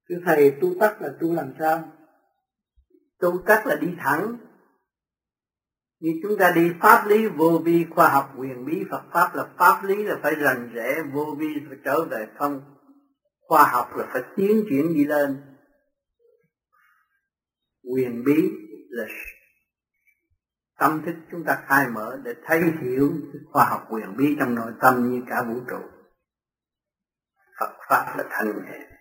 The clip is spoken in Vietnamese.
Thưa thầy, tu tắc là tu làm sao? Tu tắc là đi thẳng. Như chúng ta đi pháp lý vô vi, khoa học huyền bí Phật pháp là pháp lý là phải rành rẽ, vô vi phải trở về không, khoa học là phải tiến triển đi lên, huyền bí là tâm thức chúng ta khai mở để thấy hiểu khoa học huyền bí trong nội tâm như cả vũ trụ. Phật pháp là thanh nhẹ.